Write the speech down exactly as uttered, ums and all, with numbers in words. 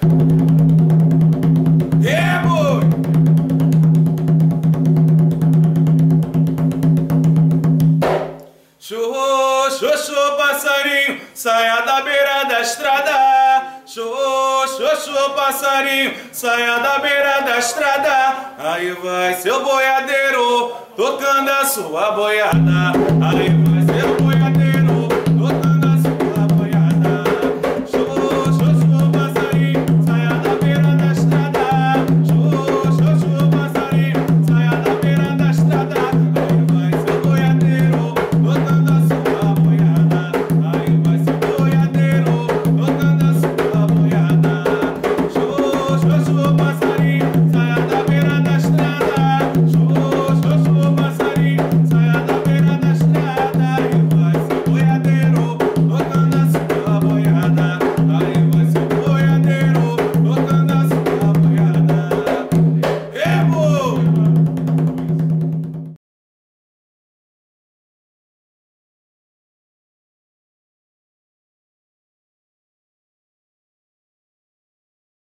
É, boi! Chorro, xoxô, passarinho, saia da beira da estrada. Chorro, xoxô, passarinho, saia da beira da estrada. Aí vai seu boiadeiro, tocando a sua boiada. Aí vai seu